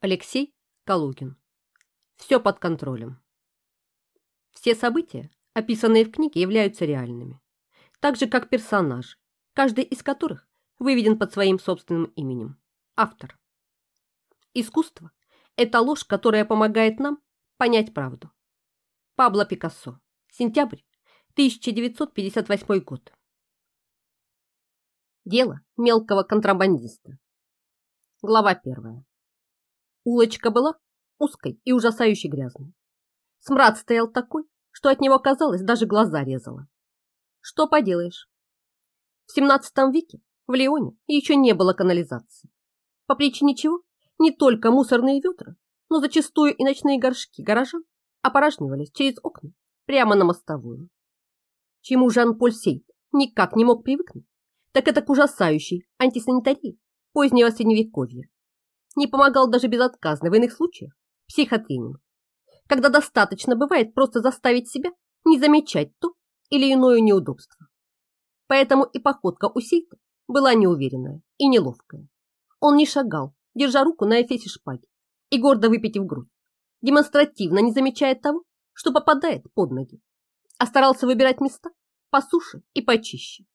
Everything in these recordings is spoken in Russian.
Алексей Калугин. Все под контролем. Все события, описанные в книге, являются реальными, так же как персонажи, каждый из которых выведен под своим собственным именем. Автор. Искусство – это ложь, которая помогает нам понять правду. Пабло Пикассо. Сентябрь 1958 год. Дело мелкого контрабандиста. Глава 1. Улочка была узкой и ужасающе грязной. Смрад стоял такой, что от него, казалось, даже глаза резало. Что поделаешь? В 17 веке в Лионе еще не было канализации. По причине чего не только мусорные ведра, но зачастую и ночные горшки горожан опорожнивались через окна прямо на мостовую. Чему Жан-Поль Сейт никак не мог привыкнуть, так это к ужасающей антисанитарии позднего средневековья. Не помогал даже безотказно в иных случаях психотренинг, когда достаточно бывает просто заставить себя не замечать то или иное неудобство. Поэтому и походка у Сейта была неуверенная и неловкая. Он не шагал, держа руку на эфесе шпаги и гордо выпитив грудь, демонстративно не замечая того, что попадает под ноги, а старался выбирать места по суше и почище.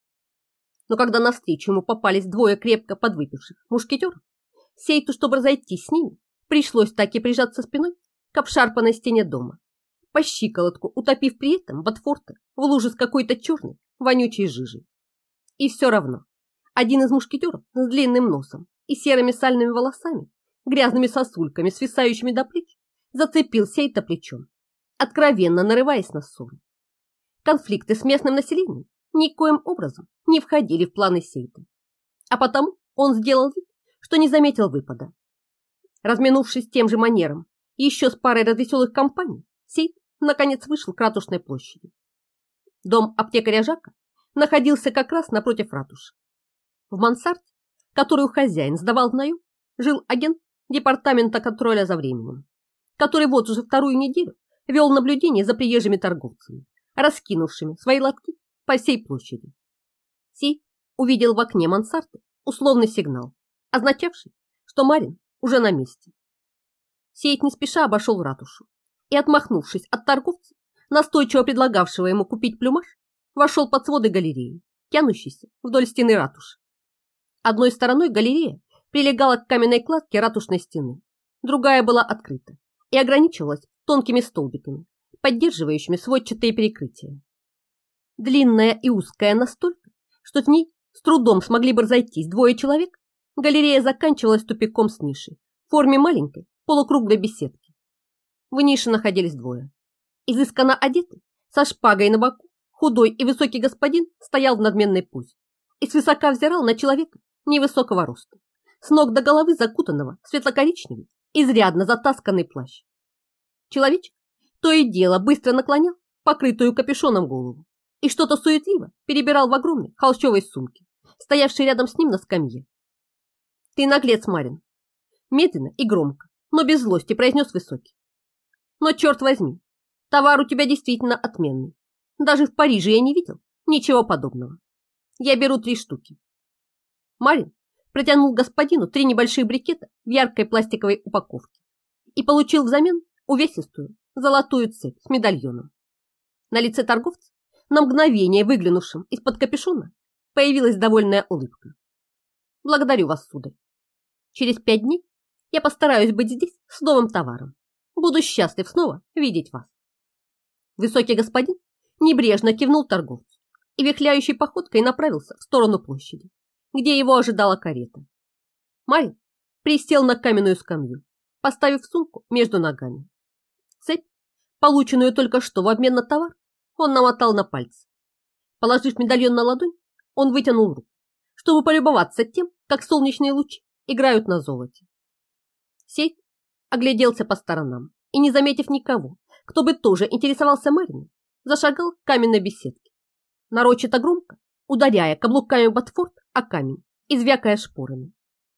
Но когда навстречу ему попались двое крепко подвыпивших мушкетеров, Сейту, чтобы разойтись с ними, пришлось так и прижаться спиной к обшарпанной стене дома, по щиколотку утопив при этом ботфорта в луже с какой-то черной, вонючей жижей. И все равно один из мушкетеров с длинным носом и серыми сальными волосами, грязными сосульками, свисающими до плеч, зацепил Сейта плечом, откровенно нарываясь на ссору. Конфликты с местным населением никоим образом не входили в планы Сейта, а потому он сделал вид, что не заметил выпада. Разминувшись тем же манером еще с парой развеселых компаний, Сейт наконец вышел к Ратушной площади. Дом аптекаря Жака находился как раз напротив ратуши. В мансарде, которую хозяин сдавал в наем, жил агент департамента контроля за временем, который вот уже вторую неделю вел наблюдение за приезжими торговцами, раскинувшими свои лотки по всей площади. Сейт увидел в окне мансарды условный сигнал, означавший, что Марин уже на месте. Сейт не спеша обошел ратушу и, отмахнувшись от торговца, настойчиво предлагавшего ему купить плюмаж, вошел под своды галереи, тянущейся вдоль стены ратуши. Одной стороной галерея прилегала к каменной кладке ратушной стены, другая была открыта и ограничивалась тонкими столбиками, поддерживающими сводчатые перекрытия. Длинная и узкая настолько, что в ней с трудом смогли бы разойтись двое человек, галерея заканчивалась тупиком с нишей в форме маленькой полукруглой беседки. В нише находились двое. Изысканно одетый, со шпагой на боку, худой и высокий господин стоял в надменной позе и свысока взирал на человека невысокого роста, с ног до головы закутанного в светло-коричневый, изрядно затасканный плащ. Человечек то и дело быстро наклонял покрытую капюшоном голову и что-то суетливо перебирал в огромной холщовой сумке, стоявшей рядом с ним на скамье. «Ты наглец, Марин!» Медленно и громко, но без злости произнес Высокий. «Но черт возьми, товар у тебя действительно отменный. Даже в Париже я не видел ничего подобного. Я беру 3 штуки». Марин протянул господину 3 небольших брикета в яркой пластиковой упаковке и получил взамен увесистую золотую цепь с медальоном. На лице торговца, на мгновение выглянувшем из-под капюшона, появилась довольная улыбка. «Благодарю вас, сударь. Через 5 дней я постараюсь быть здесь с новым товаром. Буду счастлив снова видеть вас». Высокий господин небрежно кивнул торговцу и вихляющей походкой направился в сторону площади, где его ожидала карета. Марин присел на каменную скамью, поставив сумку между ногами. Цепь, полученную только что в обмен на товар, он намотал на пальцы. Положив медальон на ладонь, он вытянул руку, чтобы полюбоваться тем, как солнечные лучи играют на золоте. Сейт огляделся по сторонам и, не заметив никого, кто бы тоже интересовался Марином, зашагал к каменной беседке, нарочито громко ударяя каблуками ботфорт о камень и звякая шпорами.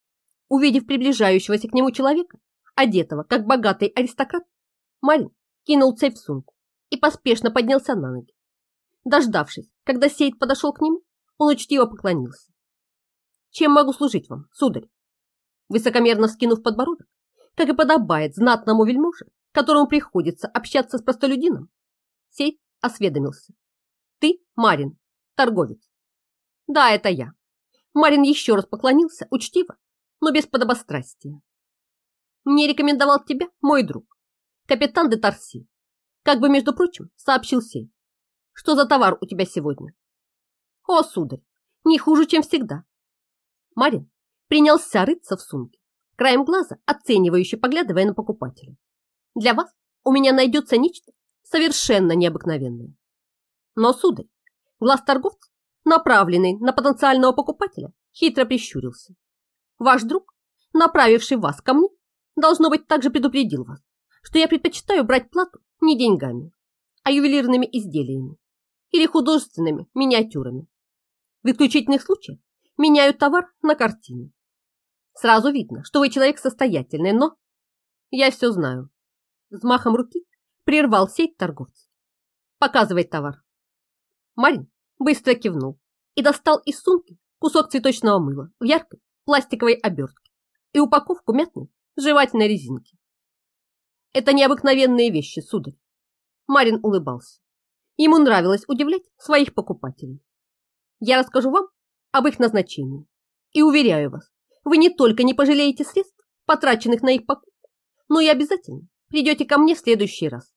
Увидев приближающегося к нему человека, одетого как богатый аристократ, Марин кинул цепь в сумку и поспешно поднялся на ноги. Дождавшись, когда Сейт подошел к нему, он учтиво поклонился. «Чем могу служить вам, сударь?» Высокомерно вскинув подбородок, как и подобает знатному вельможе, которому приходится общаться с простолюдином, Сейд осведомился. Ты, Марин, торговец? Да, это я. Марин еще раз поклонился учтиво, но без подобострастия. Мне рекомендовал тебя мой друг, капитан де Тарси. Как бы, между прочим, сообщил Сейд. Что за товар у тебя сегодня? О, сударь, не хуже, чем всегда. Марин принялся рыться в сумке, краем глаза оценивающе поглядывая на покупателя. Для вас у меня найдется нечто совершенно необыкновенное. Но, сударь, глаз торговца, направленный на потенциального покупателя, хитро прищурился. Ваш друг, направивший вас ко мне, должно быть, также предупредил вас, что я предпочитаю брать плату не деньгами, а ювелирными изделиями или художественными миниатюрами. В исключительных случаях меняю товар на картину. Сразу видно, что вы человек состоятельный, но... Я все знаю. Взмахом руки прервал Сейд торговца. Показывай товар. Марин быстро кивнул и достал из сумки кусок цветочного мыла в яркой пластиковой обертке и упаковку мятной жевательной резинки. Это необыкновенные вещи, сударь. Марин улыбался. Ему нравилось удивлять своих покупателей. Я расскажу вам об их назначении и уверяю вас, вы не только не пожалеете средств, потраченных на их покупку, но и обязательно придете ко мне в следующий раз.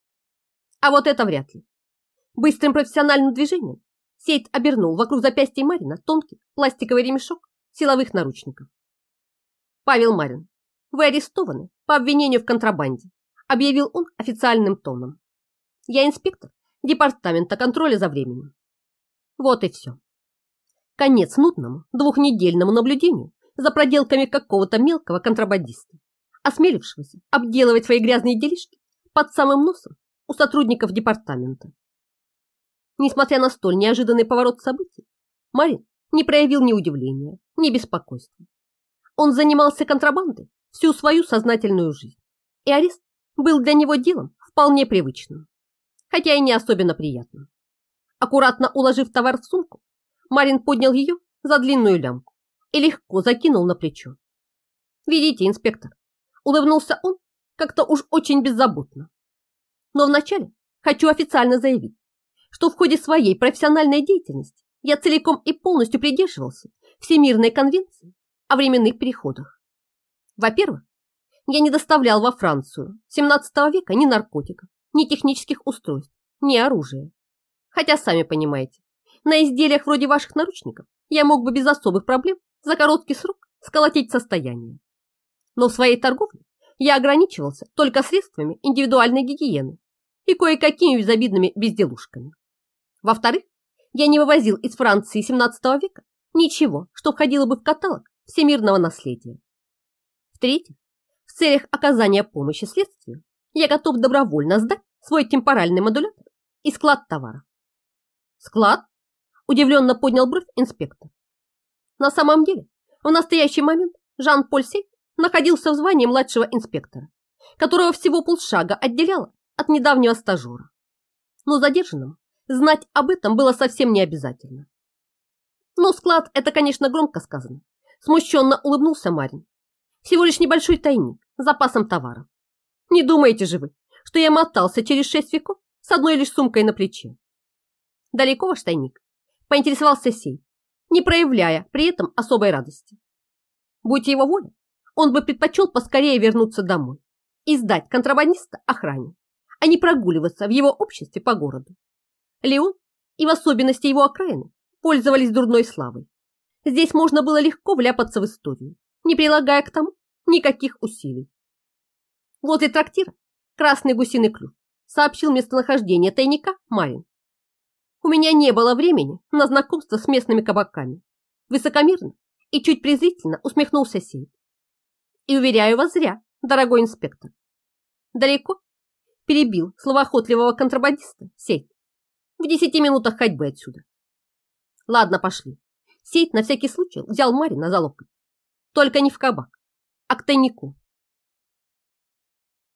А вот это вряд ли. Быстрым профессиональным движением Сейд обернул вокруг запястья Марина тонкий пластиковый ремешок силовых наручников. Павел Марин, вы арестованы по обвинению в контрабанде, объявил он официальным тоном. Я инспектор департамента контроля за временем. Вот и все. Конец нудному двухнедельному наблюдению за проделками какого-то мелкого контрабандиста, осмелившегося обделывать свои грязные делишки под самым носом у сотрудников департамента. Несмотря на столь неожиданный поворот событий, Марин не проявил ни удивления, ни беспокойства. Он занимался контрабандой всю свою сознательную жизнь, и арест был для него делом вполне привычным, хотя и не особенно приятным. Аккуратно уложив товар в сумку, Марин поднял ее за длинную лямку и легко закинул на плечо. «Видите, инспектор», — улыбнулся он как-то уж очень беззаботно. «Но вначале хочу официально заявить, что в ходе своей профессиональной деятельности я целиком и полностью придерживался Всемирной конвенции о временных переходах. Во-первых, я не доставлял во Францию XVII века ни наркотиков, ни технических устройств, ни оружия. Хотя, сами понимаете, на изделиях вроде ваших наручников я мог бы без особых проблем за короткий срок сколотить состояние. Но в своей торговле я ограничивался только средствами индивидуальной гигиены и кое-какими безобидными безделушками. Во-вторых, я не вывозил из Франции XVII века ничего, что входило бы в каталог всемирного наследия. В-третьих, в целях оказания помощи следствию я готов добровольно сдать свой темпоральный модулятор и склад товара. Склад? Удивленно поднял бровь инспектор. На самом деле, в настоящий момент Жан-Поль Сейд находился в звании младшего инспектора, которого всего полшага отделяло от недавнего стажера. Но задержанному знать об этом было совсем не обязательно. Но склад – это, конечно, громко сказано. Смущенно улыбнулся Марин. Всего лишь небольшой тайник с запасом товара. Не думаете же вы, что я мотался через 6 веков с одной лишь сумкой на плече? Далеко ваш тайник? Поинтересовался Сейд, не проявляя при этом особой радости. Будь его воля, он бы предпочел поскорее вернуться домой и сдать контрабандиста охране, а не прогуливаться в его обществе по городу. Леон и в особенности его окраины пользовались дурной славой. Здесь можно было легко вляпаться в историю, не прилагая к тому никаких усилий. Возле трактира «Красный гусиный клюв» сообщил местонахождение тайника Марин. У меня не было времени на знакомство с местными кабаками. Высокомерно и чуть презрительно усмехнулся Сейд. И уверяю вас зря, дорогой инспектор. Далеко? Перебил словоохотливого контрабандиста Сейд. В 10 минутах ходьбы отсюда. Ладно, пошли. Сейд на всякий случай взял Марина за локоть. Только не в кабак, а к тайнику.